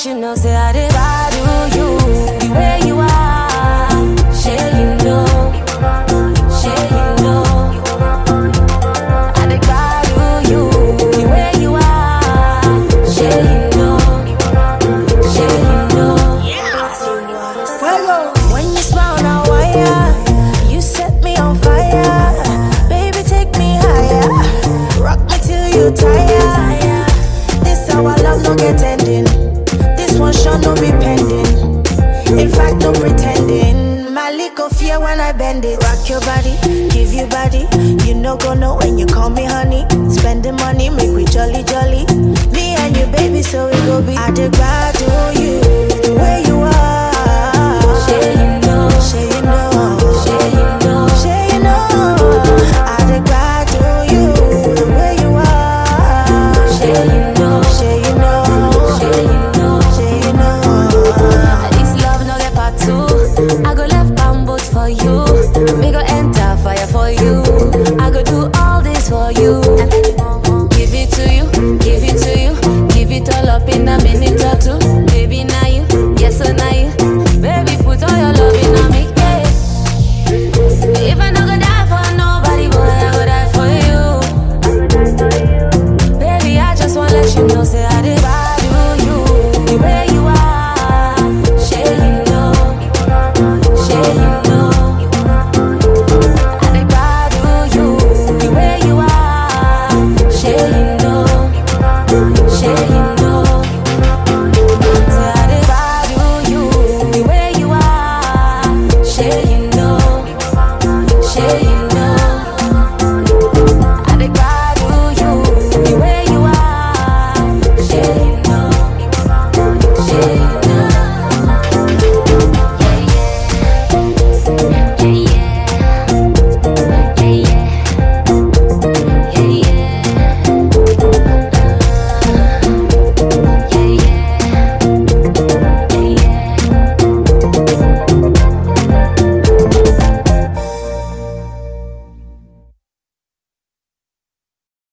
you know, say I did value you the way you are. Share you know, share you know. I did value you the way you are. Share you know, share you know. When you smile now, wire, you set me on fire. Baby, take me higher, rock me till you tire. This our love no get ending. This one sure no be pending. In fact, no pretending. My little fear when I bend it. Rock your body, give you body. You know go know when you call me honey. Spending money, make we jolly jolly. Me and you, baby, so we go be. I did bad to you.